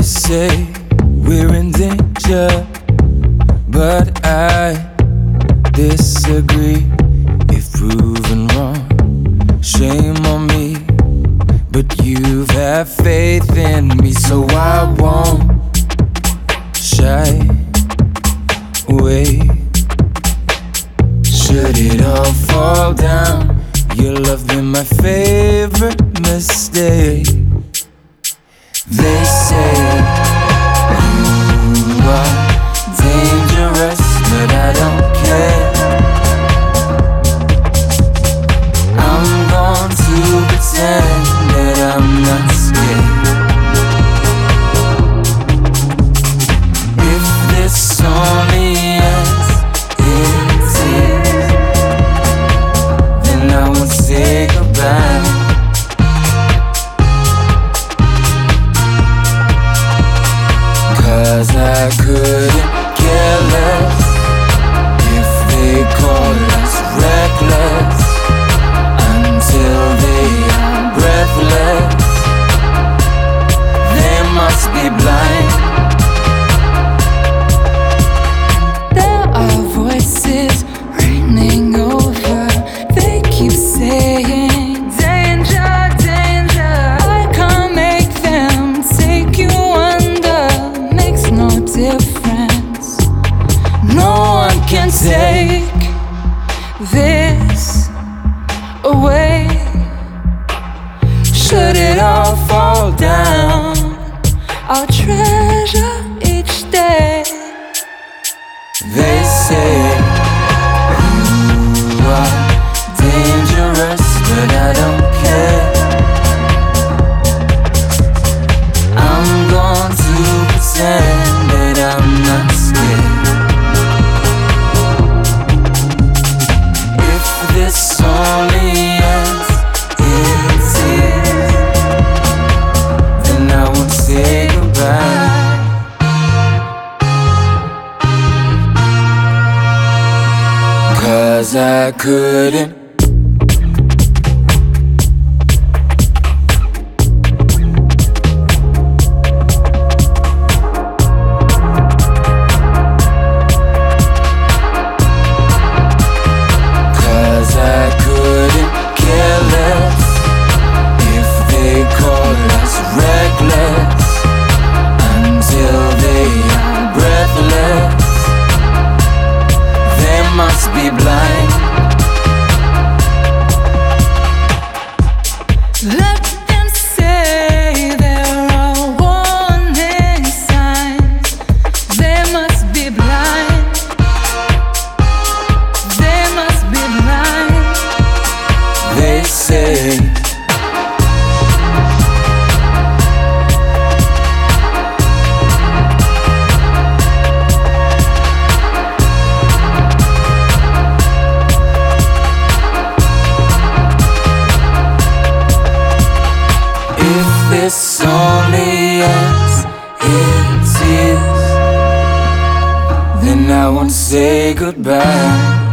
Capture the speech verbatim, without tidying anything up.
say we're in danger, but I disagree. If proven wrong, shame on me, but you've had faith in me, so I won't shy away. Should it all fall down, your love been my favorite mistake. They say you are dangerous, but I don't care. I'm going to pretend that I'm not scared. If this only ends in tears, then I won't say goodbye. Cause I couldn't care less if they call us reckless, until they are breathless. They must be blind. There are voices raining over. They keep saying danger, danger. I can't make them take you under. Makes no difference. No one can take this away. Should it all fall down, I'll treasure each day. They say you are dangerous, but I don't care. I'm going to pretend that I'm not scared. If this only ends in tears, then I won't say goodbye. Cause I couldn't Cause I couldn't care less if they call us reckless, until they are breathless. They must be blind. Let them say there are warning signs. They must be blind. They must be blind. They say if this only ends in tears, then I won't say goodbye.